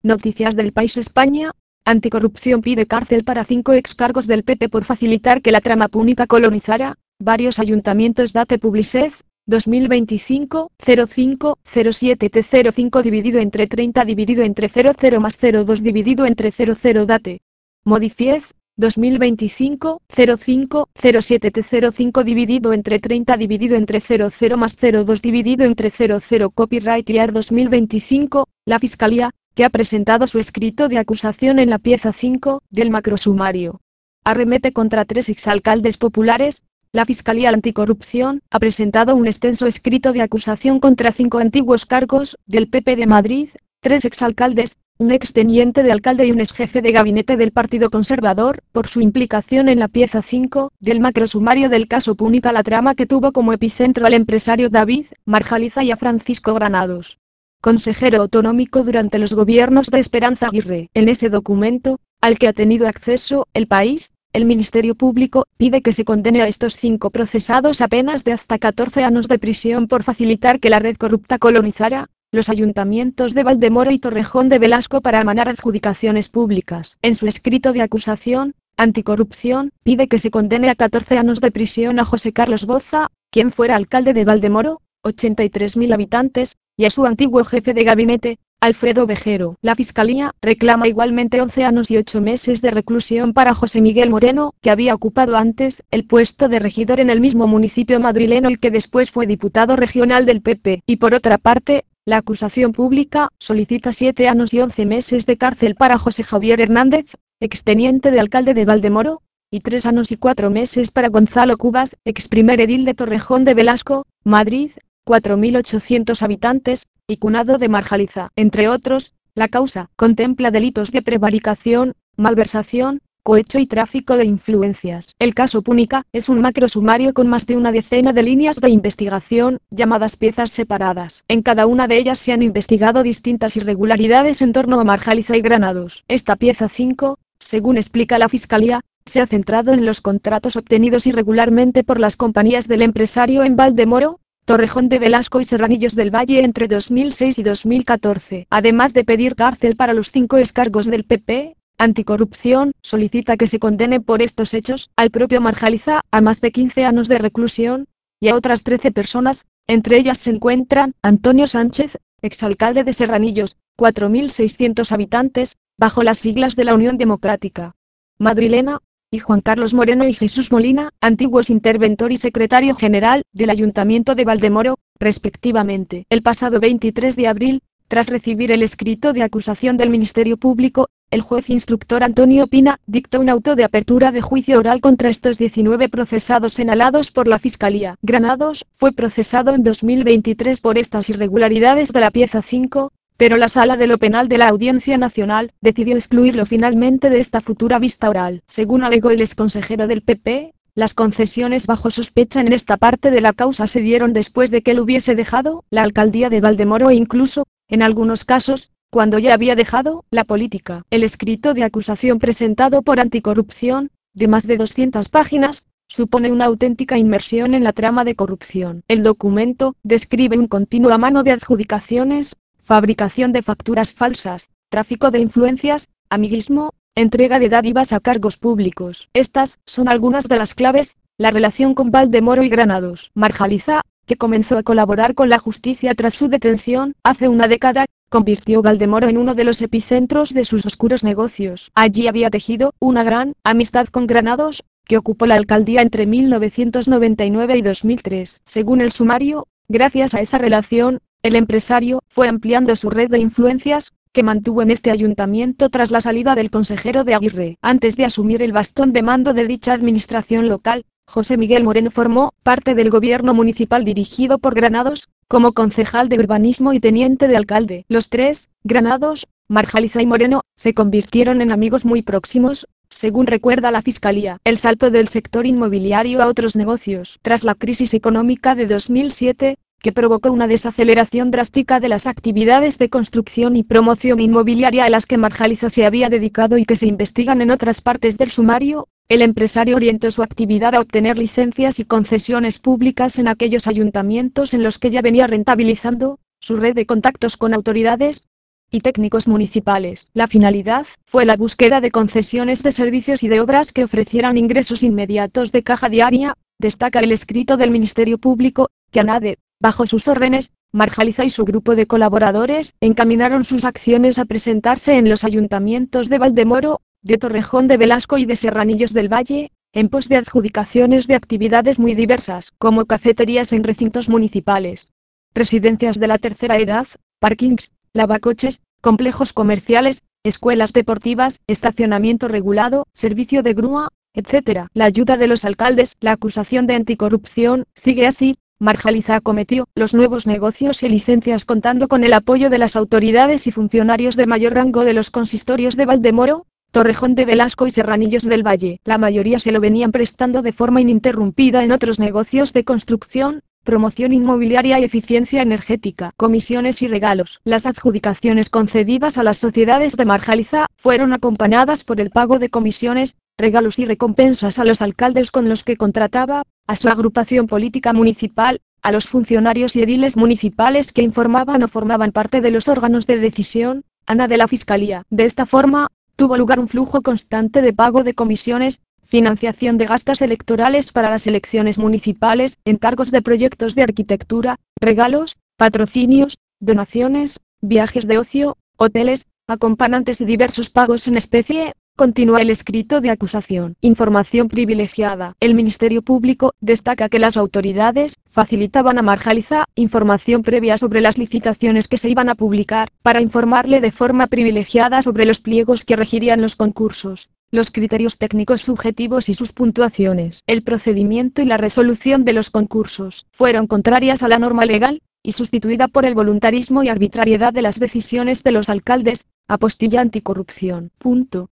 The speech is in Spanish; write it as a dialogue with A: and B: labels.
A: Noticias del País España. Anticorrupción pide cárcel para 5 excargos del PP por facilitar que la trama púnica colonizara varios ayuntamientos. Date Publicez, 2025, 05, 07 T05 dividido entre 30 dividido entre 00 más 02 dividido entre 00 Date. Modifiez, 2025, 05, 07 T05 dividido entre 30 dividido entre 00 más 02 dividido entre 00 Copyright Year 2025, la Fiscalía, que ha presentado su escrito de acusación en la pieza 5 del macrosumario. Arremete contra 3 exalcaldes populares. La Fiscalía Anticorrupción ha presentado un extenso escrito de acusación contra 5 antiguos cargos del PP de Madrid, 3 exalcaldes, un exteniente de alcalde y un exjefe de gabinete del Partido Conservador, por su implicación en la pieza 5 del macrosumario del caso Púnica, la trama que tuvo como epicentro al empresario David Marjaliza y a Francisco Granados, consejero autonómico durante los gobiernos de Esperanza Aguirre. En ese documento, al que ha tenido acceso El País, el Ministerio Público pide que se condene a estos 5 procesados a penas de hasta 14 años de prisión por facilitar que la red corrupta colonizara los ayuntamientos de Valdemoro y Torrejón de Velasco para amanar adjudicaciones públicas. En su escrito de acusación, Anticorrupción pide que se condene a 14 años de prisión a José Carlos Boza, quien fuera alcalde de Valdemoro, 83.000 habitantes, y a su antiguo jefe de gabinete, Alfredo Vejero. La Fiscalía reclama igualmente 11 años y 8 meses de reclusión para José Miguel Moreno, que había ocupado antes el puesto de regidor en el mismo municipio madrileño y que después fue diputado regional del PP. Y por otra parte, la acusación pública solicita 7 años y 11 meses de cárcel para José Javier Hernández, exteniente de alcalde de Valdemoro, y 3 años y 4 meses para Gonzalo Cubas, ex primer edil de Torrejón de Velasco, Madrid, 4.800 habitantes, y cunado de Marjaliza. Entre otros, la causa contempla delitos de prevaricación, malversación, cohecho y tráfico de influencias. El caso Púnica es un macrosumario con más de una decena de líneas de investigación, llamadas piezas separadas. En cada una de ellas se han investigado distintas irregularidades en torno a Marjaliza y Granados. Esta pieza 5, según explica la Fiscalía, se ha centrado en los contratos obtenidos irregularmente por las compañías del empresario en Valdemoro, Torrejón de Velasco y Serranillos del Valle entre 2006 y 2014. Además de pedir cárcel para los 5 excargos del PP, Anticorrupción solicita que se condene por estos hechos al propio Marjaliza a más de 15 años de reclusión, y a otras 13 personas, entre ellas se encuentran Antonio Sánchez, exalcalde de Serranillos, 4.600 habitantes, bajo las siglas de la Unión Democrática Madrilena, y Juan Carlos Moreno y Jesús Molina, antiguos interventor y secretario general del Ayuntamiento de Valdemoro, respectivamente. El pasado 23 de abril, tras recibir el escrito de acusación del Ministerio Público, el juez instructor Antonio Pina dictó un auto de apertura de juicio oral contra estos 19 procesados señalados por la Fiscalía. Granados fue procesado en 2023 por estas irregularidades de la pieza 5, pero la Sala de lo Penal de la Audiencia Nacional decidió excluirlo finalmente de esta futura vista oral. Según alegó el exconsejero del PP, las concesiones bajo sospecha en esta parte de la causa se dieron después de que él hubiese dejado la alcaldía de Valdemoro e incluso, en algunos casos, cuando ya había dejado la política. El escrito de acusación presentado por Anticorrupción, de más de 200 páginas, supone una auténtica inmersión en la trama de corrupción. El documento describe un continuo amaño de adjudicaciones, fabricación de facturas falsas, tráfico de influencias, amiguismo, entrega de dádivas a cargos públicos. Estas son algunas de las claves. La relación con Valdemoro y Granados. Marjaliza, que comenzó a colaborar con la justicia tras su detención hace una década, convirtió Valdemoro en uno de los epicentros de sus oscuros negocios. Allí había tejido una gran amistad con Granados, que ocupó la alcaldía entre 1999 y 2003. Según el sumario, gracias a esa relación, el empresario fue ampliando su red de influencias, que mantuvo en este ayuntamiento tras la salida del consejero de Aguirre. Antes de asumir el bastón de mando de dicha administración local, José Miguel Moreno formó parte del gobierno municipal dirigido por Granados, como concejal de urbanismo y teniente de alcalde. Los tres, Granados, Marjaliza y Moreno, se convirtieron en amigos muy próximos, según recuerda la Fiscalía. El salto del sector inmobiliario a otros negocios. Tras la crisis económica de 2007, que provocó una desaceleración drástica de las actividades de construcción y promoción inmobiliaria a las que Marjaliza se había dedicado y que se investigan en otras partes del sumario, el empresario orientó su actividad a obtener licencias y concesiones públicas en aquellos ayuntamientos en los que ya venía rentabilizando su red de contactos con autoridades y técnicos municipales. La finalidad fue la búsqueda de concesiones de servicios y de obras que ofrecieran ingresos inmediatos de caja diaria, destaca el escrito del Ministerio Público, que ANADE, bajo sus órdenes, Marjaliza y su grupo de colaboradores encaminaron sus acciones a presentarse en los ayuntamientos de Valdemoro, de Torrejón de Velasco y de Serranillos del Valle, en pos de adjudicaciones de actividades muy diversas, como cafeterías en recintos municipales, residencias de la tercera edad, parkings, lavacoches, complejos comerciales, escuelas deportivas, estacionamiento regulado, servicio de grúa, etc. La ayuda de los alcaldes, la acusación de anticorrupción, sigue así. Marjaliza acometió los nuevos negocios y licencias contando con el apoyo de las autoridades y funcionarios de mayor rango de los consistorios de Valdemoro, Torrejón de Velasco y Serranillos del Valle. La mayoría se lo venían prestando de forma ininterrumpida en otros negocios de construcción, promoción inmobiliaria y eficiencia energética, comisiones y regalos. Las adjudicaciones concedidas a las sociedades de Marjaliza fueron acompañadas por el pago de comisiones, regalos y recompensas a los alcaldes con los que contrataba, a su agrupación política municipal, a los funcionarios y ediles municipales que informaban o formaban parte de los órganos de decisión, ANA de la Fiscalía. De esta forma, tuvo lugar un flujo constante de pago de comisiones, financiación de gastos electorales para las elecciones municipales, encargos de proyectos de arquitectura, regalos, patrocinios, donaciones, viajes de ocio, hoteles, acompañantes y diversos pagos en especie. Continúa el escrito de acusación. Información privilegiada. El Ministerio Público destaca que las autoridades facilitaban a Marjaliza información previa sobre las licitaciones que se iban a publicar, para informarle de forma privilegiada sobre los pliegos que regirían los concursos, los criterios técnicos subjetivos y sus puntuaciones. El procedimiento y la resolución de los concursos fueron contrarias a la norma legal, y sustituida por el voluntarismo y arbitrariedad de las decisiones de los alcaldes. Apostilla anticorrupción.